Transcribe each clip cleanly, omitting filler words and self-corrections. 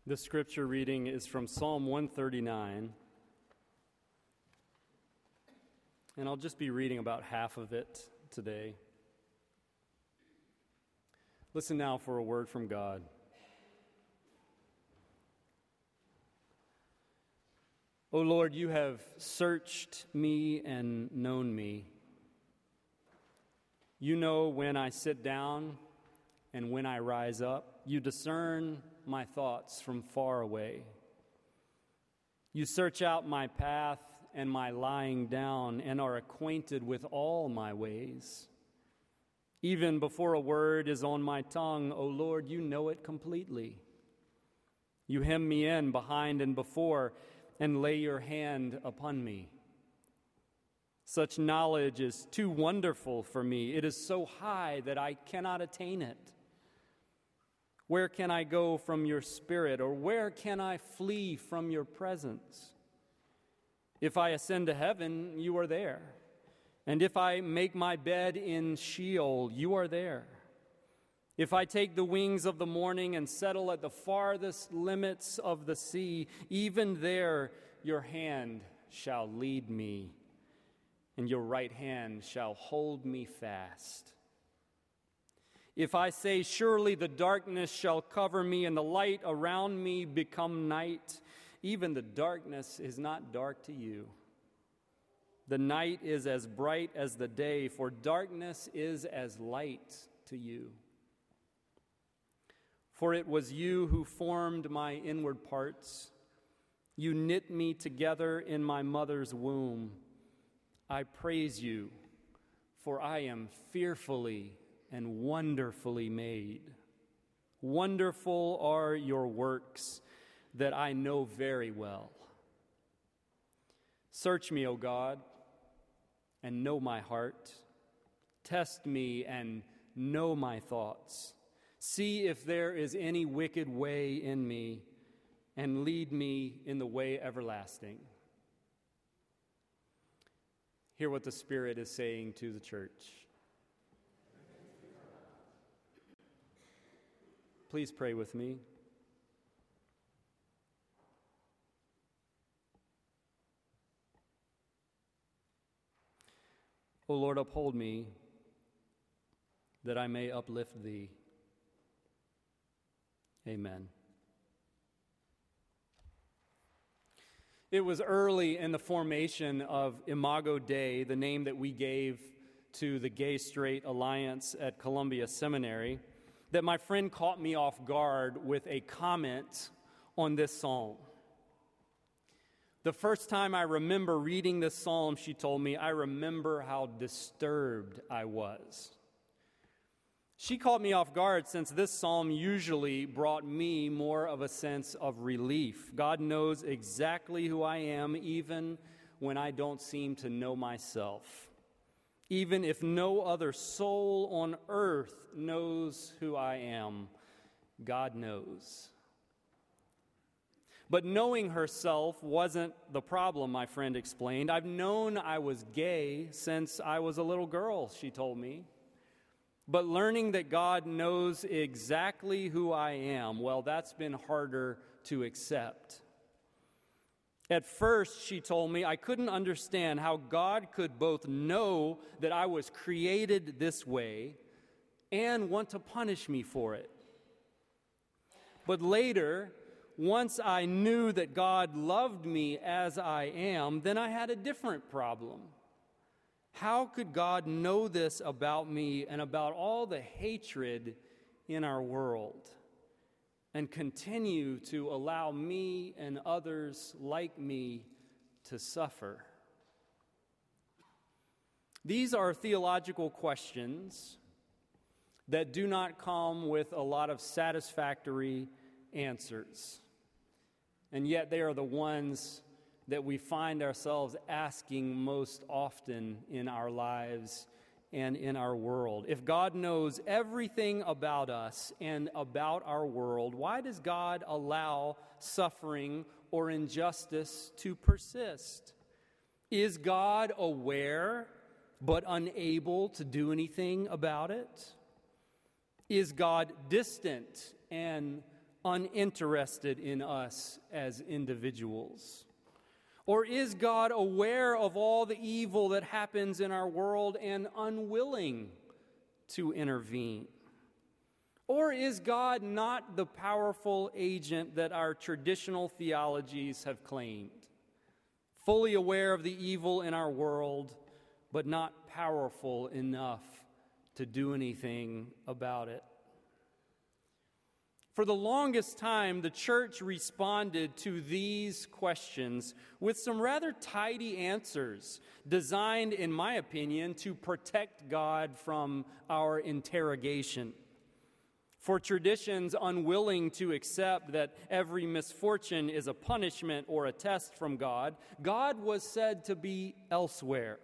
The scripture reading is from Psalm 139, and I'll just be reading about half of it today. Listen now for a word from God. O Lord, you have searched me and known me. You know when I sit down and when I rise up. You discern my thoughts from far away. You search out my path and my lying down and are acquainted with all my ways. Even before a word is on my tongue, O Lord, you know it completely. You hem me in behind and before and lay your hand upon me. Such knowledge is too wonderful for me. It is so high that I cannot attain it. Where can I go from your spirit, or where can I flee from your presence? If I ascend to heaven, you are there. And if I make my bed in Sheol, you are there. If I take the wings of the morning and settle at the farthest limits of the sea, even there your hand shall lead me, and your right hand shall hold me fast. If I say, surely the darkness shall cover me, and the light around me become night, even the darkness is not dark to you. The night is as bright as the day, for darkness is as light to you. For it was you who formed my inward parts. You knit me together in my mother's womb. I praise you, for I am fearfully and wonderfully made. Wonderful are your works that I know very well. Search me, O God, and know my heart. Test me and know my thoughts. See if there is any wicked way in me, and lead me in the way everlasting. Hear what the Spirit is saying to the church. Please pray with me. O Lord, uphold me, that I may uplift thee. Amen. It was early in the formation of Imago Dei, the name that we gave to the Gay-Straight Alliance at Columbia Seminary, that my friend caught me off guard with a comment on this psalm. The first time I remember reading this psalm, she told me, I remember how disturbed I was. She caught me off guard since this psalm usually brought me more of a sense of relief. God knows exactly who I am, even when I don't seem to know myself. Even if no other soul on earth knows who I am, God knows. But knowing herself wasn't the problem, my friend explained. I've known I was gay since I was a little girl, she told me. But learning that God knows exactly who I am, well, that's been harder to accept. At first, she told me, I couldn't understand how God could both know that I was created this way and want to punish me for it. But later, once I knew that God loved me as I am, then I had a different problem. How could God know this about me and about all the hatred in our world and continue to allow me and others like me to suffer? These are theological questions that do not come with a lot of satisfactory answers. And yet they are the ones that we find ourselves asking most often in our lives and in our world. If God knows everything about us and about our world, why does God allow suffering or injustice to persist? Is God aware but unable to do anything about it? Is God distant and uninterested in us as individuals? Or is God aware of all the evil that happens in our world and unwilling to intervene? Or is God not the powerful agent that our traditional theologies have claimed, fully aware of the evil in our world, but not powerful enough to do anything about it? For the longest time, the church responded to these questions with some rather tidy answers, designed, in my opinion, to protect God from our interrogation. For traditions unwilling to accept that every misfortune is a punishment or a test from God, God was said to be elsewhere,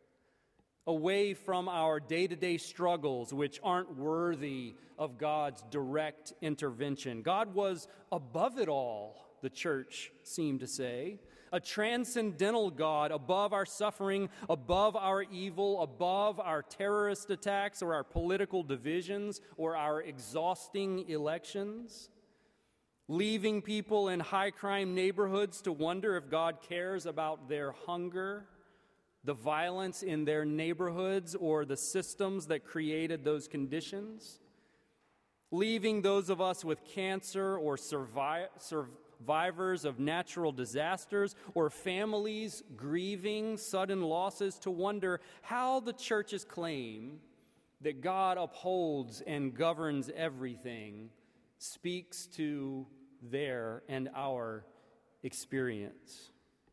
away from our day-to-day struggles, which aren't worthy of God's direct intervention. God was above it all, the church seemed to say, a transcendental God above our suffering, above our evil, above our terrorist attacks or our political divisions or our exhausting elections, leaving people in high-crime neighborhoods to wonder if God cares about their hunger, the violence in their neighborhoods, or the systems that created those conditions, leaving those of us with cancer or survivors of natural disasters or families grieving sudden losses to wonder how the church's claim that God upholds and governs everything speaks to their and our experience.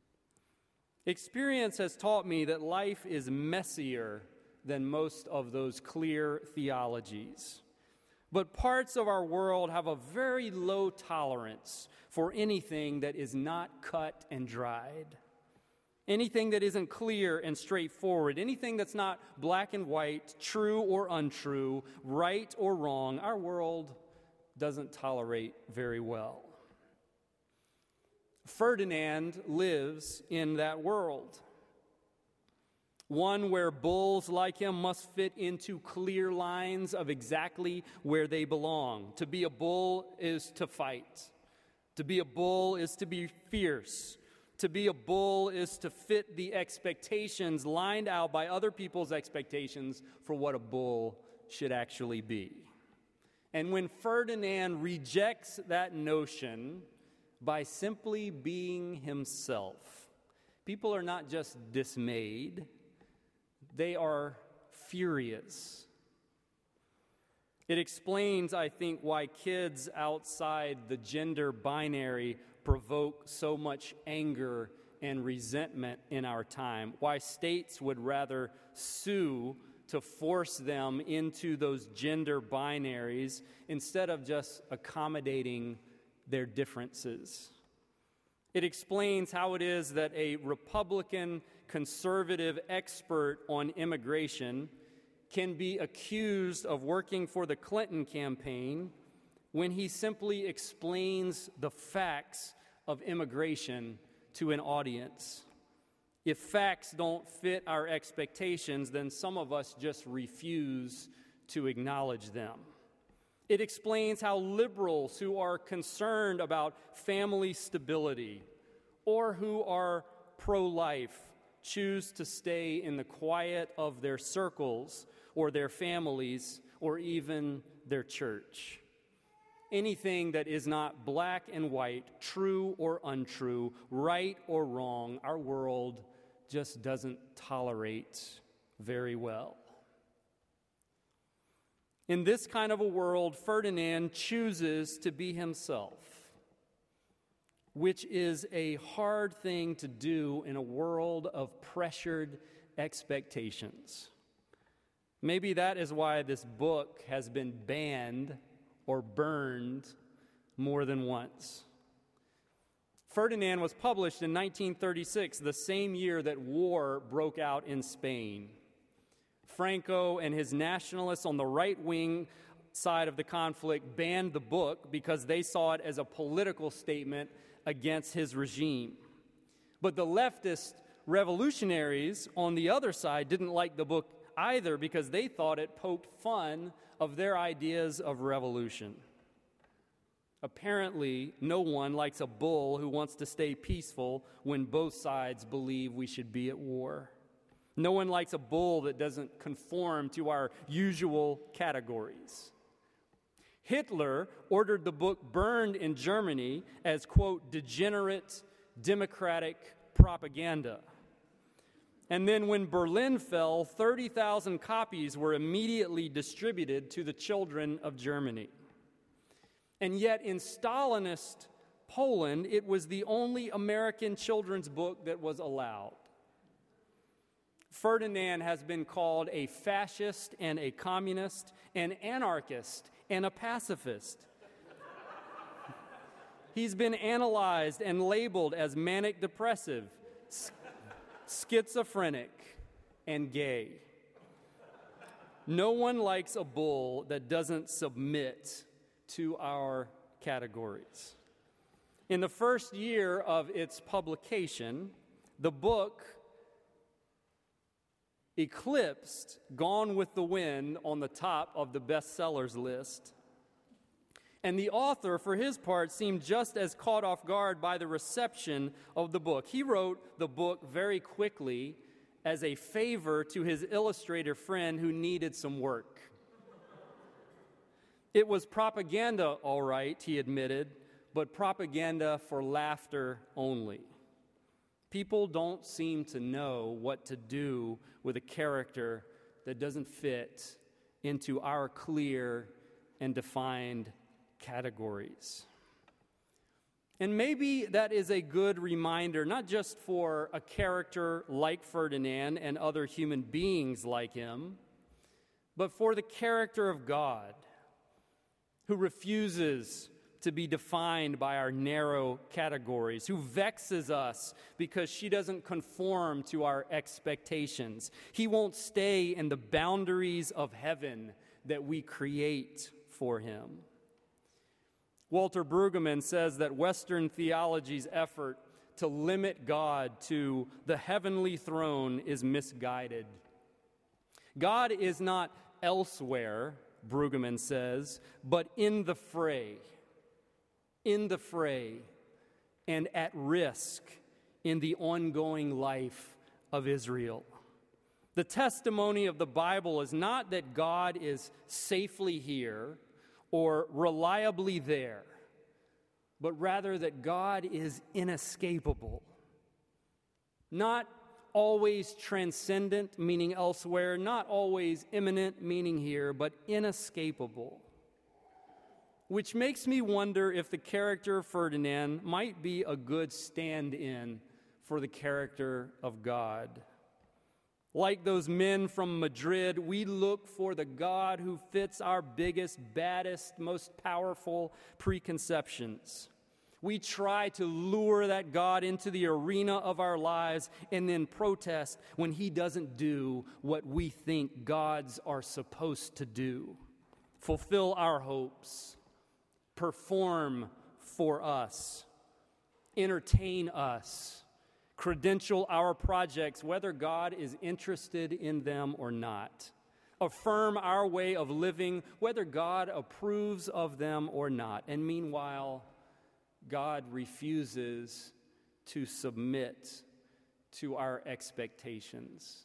Experience has taught me that life is messier than most of those clear theologies. But parts of our world have a very low tolerance for anything that is not cut and dried, anything that isn't clear and straightforward, anything that's not black and white, true or untrue, right or wrong. Our world doesn't tolerate very well. Ferdinand lives in that world, one where bulls like him must fit into clear lines of exactly where they belong. To be a bull is to fight. To be a bull is to be fierce. To be a bull is to fit the expectations lined out by other people's expectations for what a bull should actually be. And when Ferdinand rejects that notion by simply being himself, people are not just dismayed, they are furious. It explains, I think, why kids outside the gender binary provoke so much anger and resentment in our time, why states would rather sue to force them into those gender binaries instead of just accommodating their differences. It explains how it is that a Republican conservative expert on immigration can be accused of working for the Clinton campaign when he simply explains the facts of immigration to an audience. If facts don't fit our expectations, then some of us just refuse to acknowledge them. It explains how liberals who are concerned about family stability or who are pro-life choose to stay in the quiet of their circles or their families or even their church. Anything that is not black and white, true or untrue, right or wrong, our world just doesn't tolerate very well. In this kind of a world, Ferdinand chooses to be himself, which is a hard thing to do in a world of pressured expectations. Maybe that is why this book has been banned or burned more than once. Ferdinand was published in 1936, the same year that war broke out in Spain. Franco and his nationalists on the right-wing side of the conflict banned the book because they saw it as a political statement against his regime. But the leftist revolutionaries on the other side didn't like the book either because they thought it poked fun of their ideas of revolution. Apparently, no one likes a bull who wants to stay peaceful when both sides believe we should be at war. No one likes a bull that doesn't conform to our usual categories. Hitler ordered the book burned in Germany as, quote, degenerate democratic propaganda. And then when Berlin fell, 30,000 copies were immediately distributed to the children of Germany. And yet in Stalinist Poland, it was the only American children's book that was allowed. Ferdinand has been called a fascist and a communist, an anarchist and a pacifist. He's been analyzed and labeled as manic depressive, schizophrenic, and gay. No one likes a bull that doesn't submit to our categories. In the first year of its publication, the book eclipsed Gone with the Wind on the top of the bestsellers list. And the author, for his part, seemed just as caught off guard by the reception of the book. He wrote the book very quickly as a favor to his illustrator friend who needed some work. It was propaganda, all right, he admitted, but propaganda for laughter only. People don't seem to know what to do with a character that doesn't fit into our clear and defined categories. And maybe that is a good reminder, not just for a character like Ferdinand and other human beings like him, but for the character of God, who refuses to be defined by our narrow categories, who vexes us because she doesn't conform to our expectations. He won't stay in the boundaries of heaven that we create for him. Walter Brueggemann says that Western theology's effort to limit God to the heavenly throne is misguided. God is not elsewhere, Brueggemann says, but in the fray, and at risk in the ongoing life of Israel. The testimony of the Bible is not that God is safely here or reliably there, but rather that God is inescapable. Not always transcendent, meaning elsewhere, not always immanent, meaning here, but inescapable. Which makes me wonder if the character of Ferdinand might be a good stand-in for the character of God. Like those men from Madrid, we look for the God who fits our biggest, baddest, most powerful preconceptions. We try to lure that God into the arena of our lives and then protest when he doesn't do what we think gods are supposed to do. Fulfill our hopes, perform for us, entertain us, credential our projects, whether God is interested in them or not. Affirm our way of living, whether God approves of them or not. And meanwhile, God refuses to submit to our expectations.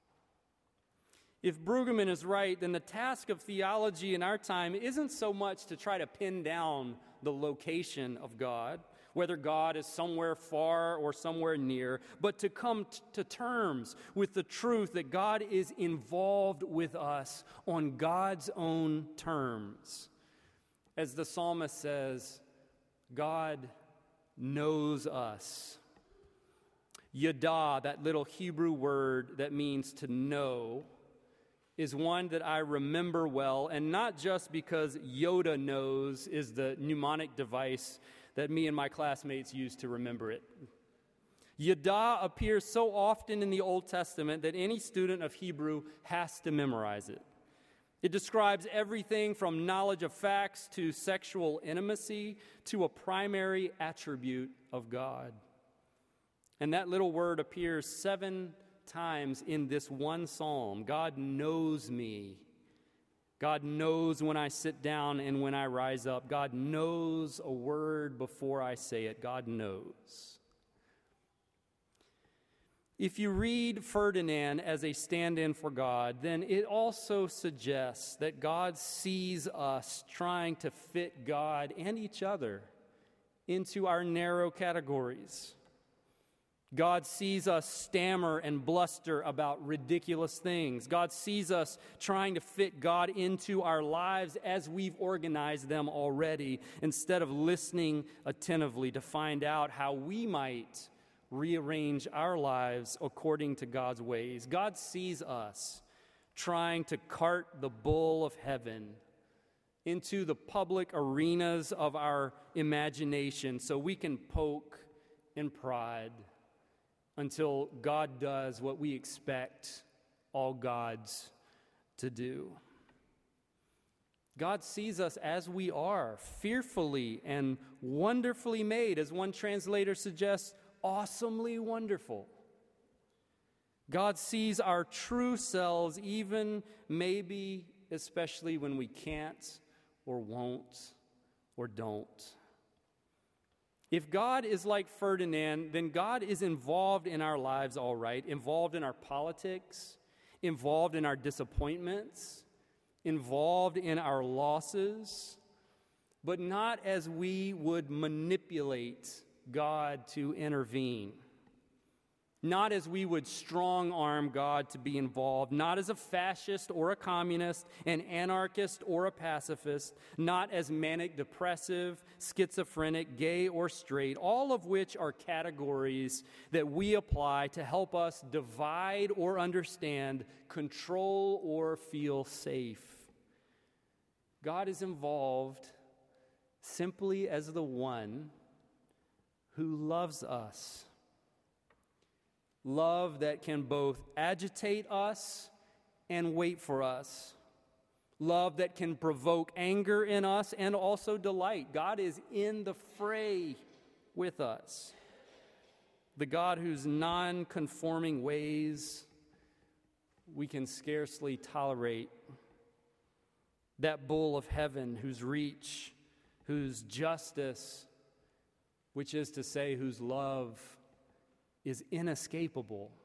If Brueggemann is right, then the task of theology in our time isn't so much to try to pin down the location of God, whether God is somewhere far or somewhere near, but to come to terms with the truth that God is involved with us on God's own terms. As the psalmist says, God knows us. Yada, that little Hebrew word that means to know, is one that I remember well, and not just because Yoda knows is the mnemonic device that me and my classmates use to remember it. Yada appears so often in the Old Testament that any student of Hebrew has to memorize it. It describes everything from knowledge of facts to sexual intimacy to a primary attribute of God. And that little word appears 7 times in this one psalm. God knows me. God knows when I sit down and when I rise up. God knows a word before I say it. God knows. If you read Ferdinand as a stand-in for God, then it also suggests that God sees us trying to fit God and each other into our narrow categories. God sees us stammer and bluster about ridiculous things. God sees us trying to fit God into our lives as we've organized them already, instead of listening attentively to find out how we might rearrange our lives according to God's ways. God sees us trying to cart the bull of heaven into the public arenas of our imagination so we can poke and prod until God does what we expect all gods to do. God sees us as we are, fearfully and wonderfully made, as one translator suggests, awesomely wonderful. God sees our true selves, even maybe especially when we can't or won't or don't. If God is like Ferdinand, then God is involved in our lives, all right, involved in our politics, involved in our disappointments, involved in our losses, but not as we would manipulate God to intervene. Not as we would strong-arm God to be involved, not as a fascist or a communist, an anarchist or a pacifist, not as manic, depressive, schizophrenic, gay or straight, all of which are categories that we apply to help us divide or understand, control or feel safe. God is involved simply as the one who loves us. Love that can both agitate us and wait for us. Love that can provoke anger in us and also delight. God is in the fray with us. The God whose non-conforming ways we can scarcely tolerate. That bull of heaven whose reach, whose justice, which is to say whose love is inescapable,